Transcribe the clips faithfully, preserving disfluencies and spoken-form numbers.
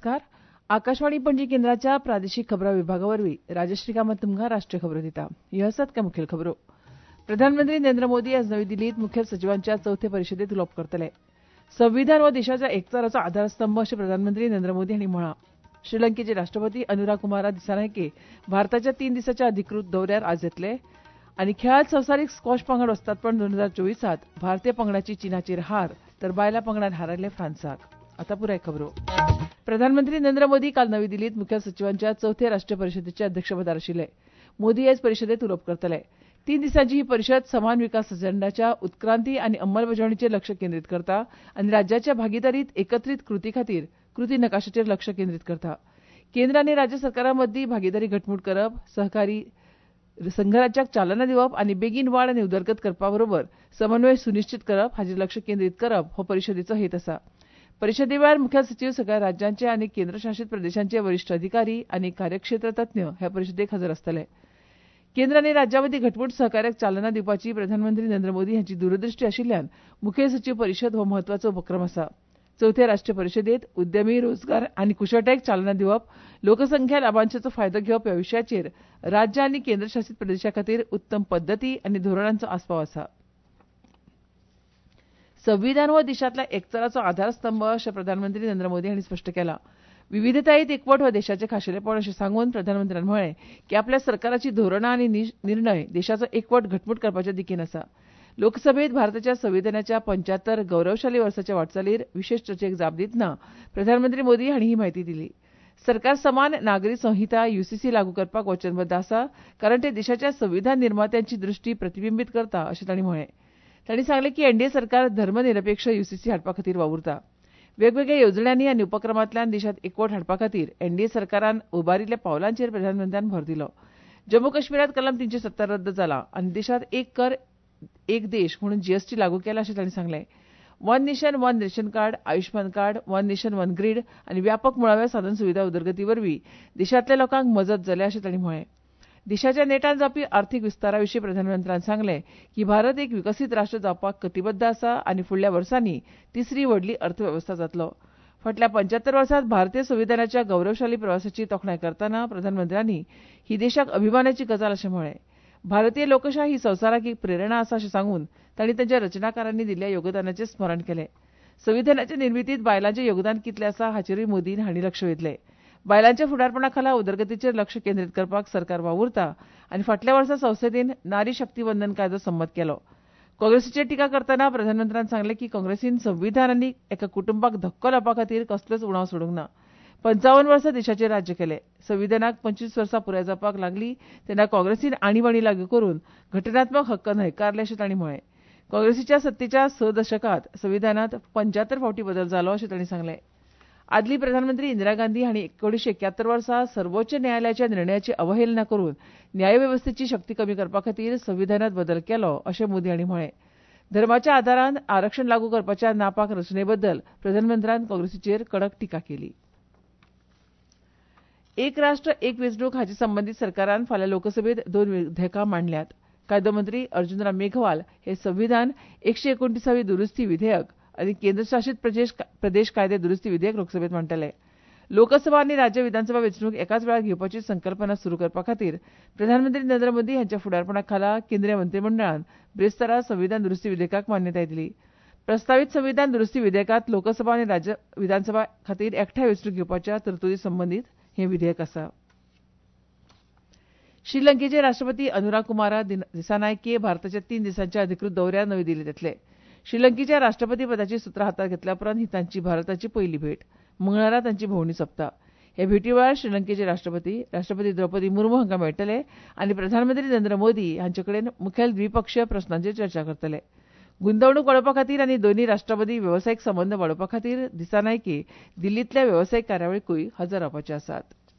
नमस्कार. आकाशवाणी पणजी केंद्राच्या प्रादेशीक खबरां विभागा वरवीं राजश्री कामत तुमकां राष्ट्रीय खबरो दिता. ह्यो आसात कांय मुखेल खबरो. प्रधानमंत्री नरेंद्र मोदी आज नवी दिल्लींत मुखेल सचिवांच्या चवथे परिशदेंत उलोवप करतले. संविधान हो देशाच्या एकचाराचो आधारस्तंभ अशें प्रधानमंत्री नरेंद्र मोदी हांणी म्हळां. श्रीलंकेचे राष्ट्रपती अनुरा कुमार दिसानायके भारताच्या तीन दिसांच्या अधिकृत दौऱ्यार आज येतले आनी खेळांत संवसारीक स्क्वॉश पंगड वस्तादपण दोन हजार चोवीसांत भारतीय पंगडाची चीनाचेर हार तर बायलां पंगडान हारयले फ्रांसाक. आतां पुराय खबरो. प्रधानमंत्री नरेंद्र मोदी काल नवी दिल्लींत मुखेल सचिवांच्या चवथे राष्ट्रीय परिशदेचे अध्यक्षपदार आशिल्ले. मोदी आयज परिशदेंत उलोवप करतले. तीन दिसांची ही परिशद समान विकास अजेंडाच्या उत्क्रांती आनी अंमलबजावणीचेर लक्ष केंद्रीत करता आनी राज्याच्या भागीदारीत एकत्रीत कृती खातीर कृती नकाशाचेर लक्ष केंद्रीत करता. केंद्र आनी राज्य सरकारां मदली भागीदारी घटमूट करप, सहकारी संघराज्याक चालना दिवप आनी बेगीन वाड आनी उदरगत करपा बरोबर समन्वय सुनिश्चित करप हाचेर लक्ष केंद्रीत करप हो परिशदेचो हेत आसा. परिशदे वेळार मुखेल सचिव सगळ्या राज्यांचे आनी केंद्रशासीत प्रदेशांचे वरिश्ठ अधिकारी आनी कार्यक्षेत्र तज्ञ ह्या परिशदेक हजर आसतले. केंद्र आनी राज्यां मदीं घटमूट सहकार्याक चालना दिवपाची प्रधानमंत्री नरेंद्र मोदी हांची दूरदृश्टी आशिल्ल्यान मुखेल सचिव परिशद हो म्हत्वाचो उपक्रम आसा. चवथ्या राष्ट्रीय परिशदेंत उद्यमी, रोजगार आनी कुशळटायेक चालना दिवप, लोकसंख्या लाभांशाचो फायदो घेवप ह्या विशयाचेर राज्य आनी केंद्रशासीत प्रदेशां खातीर उत्तम पद्दती आनी धोरणांचो आस्पाव आसा. संविधान हो देशांतल्या एकचाराचो आधारस्तंभ अशें प्रधानमंत्री नरेंद्र मोदी हांणी स्पश्ट केलां. विविधतायेंत एकवट हो देशाचें खाशेलेपण अशें सांगून प्रधानमंत्र्यान म्हळें की आपल्या सरकाराची धोरणां आनी निर्णय देशाचो एकवट घटमूट करपाचे दिकेन आसा. लोकसभेत भारताच्या संविधानाच्या पंच्यात्तर गौरवशाली वर्साच्या वाटचालीर विशेष चर्चेक जाप दितना प्रधानमंत्री मोदी हांणी ही म्हायती दिली. सरकार समान नागरी संहिता यूसीसी लागू करपाक वचनबद्ध आसा कारण ते देशाच्या संविधान निर्मात्यांची दृश्टी प्रतिबिंबीत करता अशें तांणी म्हळें. तांणी सांगलें की एनडीए सरकार धर्मनिरपेक्ष यूसीसी हाडपा खातीर वावुरता. वेगवेगळ्या येवजण्यांनी आनी उपक्रमांतल्यान देशांत एकवट हाडपा खातीर एनडीए सरकारान उबारिल्ल्या पावलांचेर प्रधानमंत्र्यान भर दिलो. जम्मू काश्मीरांत कलम तीनशे सत्तर रद्द जाला आनी देशांत एक कर एक देश म्हणून जीएसटी लागू केला अशें तांणी सांगलें. One nation one ration card, Ayushman card, one nation one grid आनी व्यापक मुळाव्या साधन सुविधा उदरगती वरवीं देशांतल्या लोकांक मजत जाल्या अशें तांणी म्हळें. देशाच्या नेटान जावपी अर्थीक विस्तारा विशीं प्रधानमंत्र्यान सांगलें की भारत एक विकसीत राष्ट्र जावपाक कटिबद्ध आसा आनी फुडल्या वर्सांनी तिसरी व्हडली अर्थवेवस्था जातलो. फाटल्या पंच्यात्तर वर्सांत भारतीय संविधानाच्या गौरवशाली प्रवासाची तोखणाय करतना प्रधानमंत्र्यांनी ही देशाक अभिमानाची गजाल अशें म्हळें. भारतीय लोकशाय ही संवसाराक एक प्रेरणा आसा अशें सांगून तांणी तांच्या रचनाकारांनी दिल्ल्या योगदानाचें स्मरण केलें. संविधानाच्या निर्मितींत बायलांचें योगदान कितलें आसा हाचेरूय मोदीन हांणी लक्ष वेधलें. बायलांच्या फुडारपणा खाला उदरगतीचेर लक्ष केंद्रीत करपाक सरकार वावुरता आनी फाटल्या वर्सा संसदेन नारी शक्ती वंदन कायदो संमत केलो. काँग्रेसीचेर टिका करतना प्रधानमंत्र्यान सांगलें की काँग्रेसीन संविधान आनी एका कुटुंबाक धक्को लावपा खातीर कसलोच उणाव सोडूंक ना. पंचावन्न वर्सां देशाचेर राज्य केलें. संविधानाक पंचवीस वर्सां पुराय जावपाक लागलीं तेन्ना काँग्रेसीन आणीबाणी लागू करून घटनात्मक हक्क न्हयकारले अशें तांणी म्हळें. काँग्रेसीच्या सत्तेच्या स दशकांत संविधानांत पंच्यात्तर फावटी बदल जालो अशें तांणी सांगलें. आदली प्रधानमंत्री इंदिरा गांधी हांणी एकोणीशे एक्यात्तर वर्सा सर्वोच्च न्यायालयाच्या निर्णयाची अवहेलना करून न्यायवेवस्थेची शक्ती कमी करपा खातीर संविधानांत बदल केलो अशें मोदी हांणी म्हळें. धर्माच्या आदारान आरक्षण लागू करपाच्या नापाक रचनेबद्दल प्रधानमंत्र्यान काँग्रेसीचेर कडक टिका केली. एक राष्ट्र एक वेंचणूक हाचे संबंदीत सरकारान फाल्यां लोकसभेत दोन विधेयकां मांडल्यात. कायदो मंत्री अर्जुन राम मेघवाल हे संविधान एकशे एकोणतीसावी दुरुस्ती विधेयक आनी केंद्रशासीत प्रदेश प्रदेश कायदे दुरुस्ती विधेयक लोकसभेत मांडटले. लोकसभा आनी राज्य विधानसभा वेंचणूक एकाच वेळार घेवपाची संकल्पना सुरू करपा खातीर प्रधानमंत्री नरेंद्र मोदी हांच्या फुडारपणा खाला केंद्रीय मंत्रिमंडळान ब्रेस्तारा संविधान दुरुस्ती विधेयकाक मान्यताय दिली. प्रस्तावित संविधान दुरुस्ती विधेयकांत लोकसभा आनी राज्य विधानसभा खातीर एकठांय वेंचणूक घेवपाच्या तरतुदी संबंदीत हें विधेयक आसा. श्रीलंकेचे राष्ट्रपती अनुरा कुमार दिसानायके भारताच्या तीन दिसांच्या अधिकृत दौऱ्यार नवी दिल्लींत येतले. श्रीलंकेच्या राष्ट्रपती पदाची सुत्रां हातांत घेतल्या उपरांत ही तांची भारताची पयली भेट. मंगळारा तांची भोंवडी सोंपता. हे भेटी वेळार श्रीलंकेचे राष्ट्रपती राष्ट्रपती द्रौपदी मुर्मू हांकां मेळटले आनी प्रधानमंत्री नरेंद्र मोदी हांचे कडेन मुखेल द्विपक्षीय प्रस्नांचेर चर्चा करतले. गुंतवणूक वाडोवपा खातीर आनी दोनूय राष्ट्रां मदीं वेवसायीक संबंद वाडोवपा खातीर दिसानायके दिल्लींतल्या वेवसायीक कार्यावळीकूय हजर रावपाचे आसात.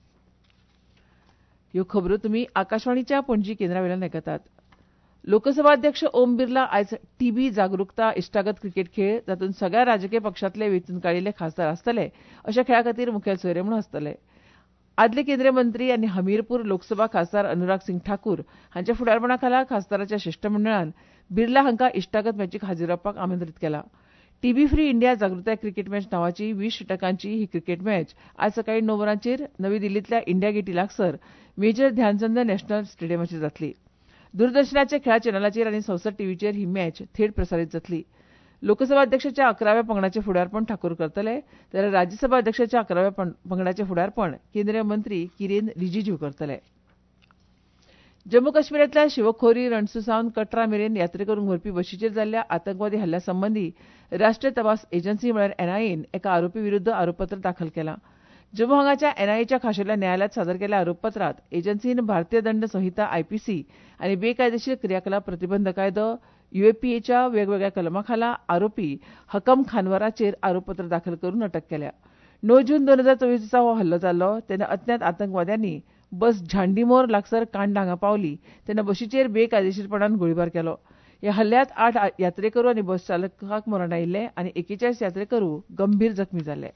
ह्यो खबरो तुमी आकाशवाणीच्या पणजी केंद्रावेल्यान आयकतात. लोकसभा अध्यक्ष ओम बिर्ला आयज टीबी जागरूकता इश्टागत क्रिकेट खेळ जातूंत सगळ्या राजकीय पक्षांतले वेंचून काडिल्ले खासदार आसतले अशा खेळा खातीर मुखेल सोयरे म्हूण आसतले. आदले केंद्रीय मंत्री आनी हमीरपूर लोकसभा खासदार अनुराग सिंग ठाकूर हांच्या फुडारपणा खाला खासदाराच्या शिष्टमंडळान बिर्ला हांकां इश्टागत मॅचीक हाजीर रावपाक आमंत्रीत केलां. टीबी फ्री इंडिया जागृताय क्रिकेट मॅच नावाची वीस षटकांची ही क्रिकेट मॅच आज सकाळी णव वरांचेर नवी दिल्लींतल्या इंडिया गेटी लागसार मेजर ध्यानचंद नॅशनल स्टेडियमाचेर जातली. दूरदर्शनाच्या खेळा चॅनलाचेर आनी संसद टीव्हीचेर ही मॅच थेट प्रसारीत जातली. लोकसभा अध्यक्षाच्या अकराव्या पंगडाचे फुडारपण ठाकूर करतले जाल्यार राज्यसभा अध्यक्षाच्या अकराव्या पंगडाचे फुडारपण केंद्रीय मंत्री किरेन रिजिजू करतले. जम्मू काश्मीरांतल्या शिवखोरी रणसूसावन कटरा मेरेन यात्रेकरूंक व्हरपी बशीचेर जाल्ल्या आतंकवादी हल्ल्या संबंदी राष्ट्रीय तपास एजन्सी म्हळ्यार एनआयएन एका आरोपी विरुद्ध आरोपपत्र दाखल केलां. जम्मू हांगाच्या एनआयएच्या खाशेल्या न्यायालयात सादर केल्ल्या आरोपपत्रांत एजन्सीन भारतीय दंड संहिता आयपीसी आनी बेकायदेशीर क्रियाकलाप प्रतिबंध कायदो यूएपीएच्या वेगवेगळ्या कलमा खाला आरोपी हकम खानवाराचेर आरोपपत्र दाखल करून अटक केल्या. णव जून दोन हजार चोवीस दिसा हो हल्लो जाल्लो तेन्ना अज्ञात आतंकवाद्यांनी बस झांडीमोर लागसार कांड हांगा पावली तेन्ना बशीचेर बेकायदेशीरपणान गोळीबार केलो. ह्या हल्ल्यांत आठ यात्रेकरू आनी बस चालकाक मरण आयिल्ले आनी एकेचाळीस यात्रेकरू गंभीर जखमी जाल्ले.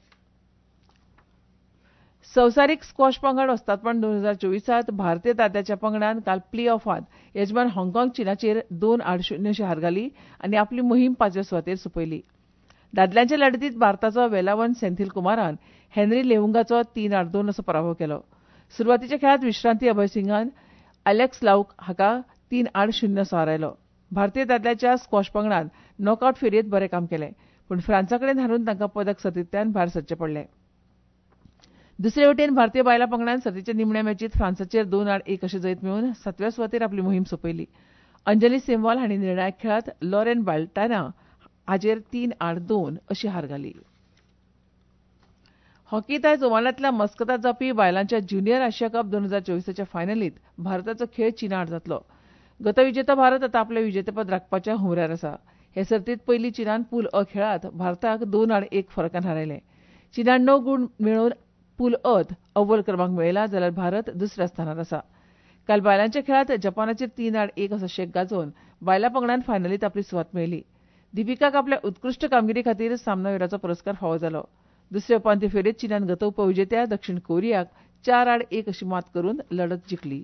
संवसारीक स्क्वॉश पंगड वस्तादपण दोन हजार चोवीसांत भारतीय दादल्याच्या पंगडान काल प्ले ऑफांत येजमान हाँगकाँग चीनाचेर दोन आड शुन्य अशी हार घाली आनी आपली मोहीम पांचव्या सुवातेर सोंपयली. दादल्यांच्या लढतींत भारताचो वेलावन सेंथील कुमारान हेनरी लेवंगाचो तीन आड दोन असो पराभव केलो. सुरवातीच्या खेळांत विश्रांती अभय सिंगान अलेक्स लाऊक हाका तीन आड शुन्य असो हारयलो. भारतीय दादल्याच्या स्क्वॉश पंगडान नॉकआवट फेरयेंत बरें काम केलें पूण फ्रांसाकडेन हारून तांकां पदक सर्तींतल्यान भायर सरचें पडलें. दुसरे वटेन भारतीय बायलां पंगडान सर्तीच्या निमण्या मॅचींत फ्रांसाचेर दोन आड एक अशें जैत मेळोवन सातव्या सुवातेर आपली मोहीम सोंपयली. अंजली सेमवाल हांणी निर्णायक खेळांत लॉरेन बाल्टाना हाचेर तीन आड दोन अशी हार घाली. हॉकींत आयज ओमानांतल्या मस्कतांत जावपी बायलांच्या ज्युनियर आशिया कप दोन हजार चोवीसच्या फायनलींत भारताचो खेळ चीना आड जातलो. गतविजेतो भारत आतां आपलें विजेतेपद राखपाच्या हुमऱ्यार आसा. हे सर्तींत पयलीं चीनान पूल अ खेळांत भारताक दोन आड एक फरकान हारयलें. चीनान णव गूण मेळोवन पूल अत अव्वल क्रमांक मेळयला जाल्यार भारत दुसऱ्या स्थानार आसा. काल बायलांच्या खेळांत जपानाचेर तीन आड एक असो शेक गाजोवन बायलां पंगडान फायनलींत आपली सुवात मेळयली. दिपिकाक आपल्या उत्कृश्ट कामगिरी खातीर सामनावीराचो पुरस्कार फावो जालो. दुसरे उपांत्य फेरयेंत चीनान गत उपविजेत्या दक्षिण कोरियाक चार आड एक अशी मात करून लढत जिखली.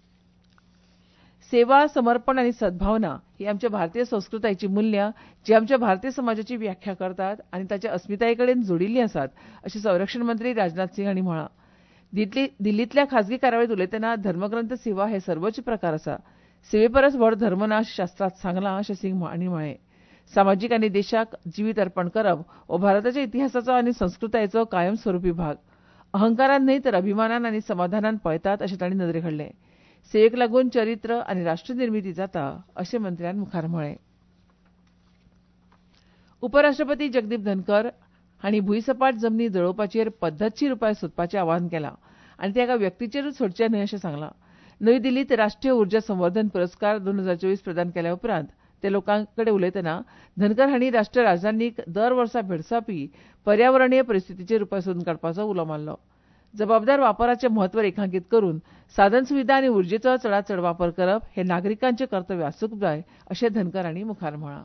सेवा समर्पण आनी सद्भावना ही आमच्या भारतीय संस्कृतायेची मूल्यां जी आमच्या भारतीय समाजाची व्याख्या करतात आनी ताच्या अस्मिताये कडेन जोडिल्लीं आसात अशें संरक्षण मंत्री राजनाथ सिंग हांणी म्हळां. दिल्लींतल्या खाजगी कार्यावळींत उलयतना धर्मग्रंथ सेवा हे सर्वोच्च प्रकार आसा. सेवे परस व्हड धर्म ना अशें शास्त्रांत सांगलां अशें सिंग हांणी म्हळें. सामाजीक आनी देशाक जिवीत अर्पण करप हो भारताच्या इतिहासाचो आनी संस्कृतायेचो कायमस्वरुपी भाग. अहंकारान न्हय तर अभिमानान आनी समाधानान पळयतात अशें तांणी नदरेक हाडलें. सेवेक लागून चरित्र आनी राष्ट्र निर्मिती जाता अशें मंत्र्यान मुखार म्हळें. उपराष्ट्रपती जगदीप धनखर हांणी भुंयसपाट जमनी जळोवपाचेर पद्दतशीर उपाय सोदपाचें आवाहन केलां आनी ते एका व्यक्तीचेरूच सोडचे न्हय अशें सांगलां. नवी दिल्लींत राष्ट्रीय उर्जा संवर्धन पुरस्कार दोन हजार चोवीस प्रदान केल्या उपरांत ते लोकांकडेन उलयतना धनखर हांणी राष्ट्रीय राजधानीक दर वर्सा भेडसावपी पर्यावरणीय परिस्थितीचेर उपाय सोदून काडपाचो उलो मारलो. जबाबदार वापराचें म्हत्व रेखांकीत करून साधन सुविधा आनी उर्जेचो चडांत चड वापर करप हें नागरिकांचें कर्तव्य आसूंक जाय अशें धनखर हांणी मुखार म्हळां.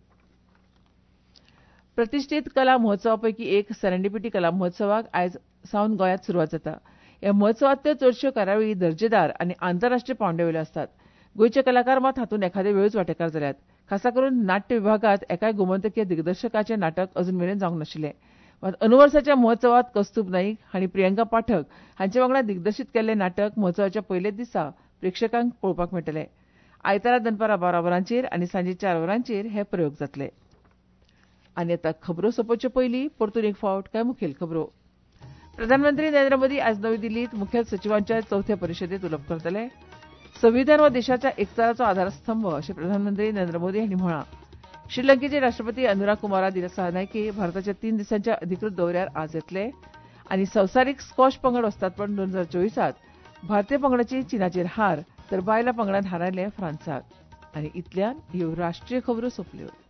प्रतिश्ठीत कला महोत्सवा पैकी एक सेरेंडिपिटी कला महोत्सवाक आयज सावन गोंयांत सुरवात जाता. ह्या महोत्सवांतल्यो चडश्यो कार्यावळी दर्जेदार आनी आंतरराष्ट्रीय पांवड्यावयल्यो आसतात. गोंयचे कलाकार मात हातूंत एखादे वेळूच वांटेकार जाल्यात. खासा करून नाट्य विभागांत एकाय गोमंतकीय दिग्दर्शकाचें नाटक अजून मेरेन जावंक नाशिल्लें. मात अंदू वर्साच्या महोत्सवांत कौस्तुभ नाईक हांणी प्रियंका पाठक हांचे वांगडा दिग्दर्शीत केल्लें नाटक महोत्सवाच्या पयलेच दिसा प्रेक्षकांक पळोवपाक मेळटलें. आयतारा दनपारां बारा वरांचेर आनी सांजे चार वरांचेर हे प्रयोग जातले. आनी आतां खबरो सोंपोवचे पयलीं परतून एक फावट कांय मुखेल खबरो. प्रधानमंत्री नरेंद्र मोदी आज नवी दिल्लींत मुखेल सचिवांच्या चवथ्या परिशदेंत उलोवप करतले. संविधान हो देशाच्या एकचाराचो आधारस्तंभ अशें प्रधानमंत्री नरेंद्र मोदी हांणी म्हळां. श्रीलंकेचे राष्ट्रपती अनुराग कुमारा दिसानायके भारताच्या तीन दिसांच्या अधिकृत दौऱ्यार आज येतले. आनी संवसारीक स्क्वॉश पंगड वस्तादपण दोन हजार चोवीसांत भारतीय पंगडाची चीनाचेर हार तर बायलां पंगडान हारयलें फ्रांसाक. आनी इतल्यान ह्यो राष्ट्रीय खबरो सोंपल्यो.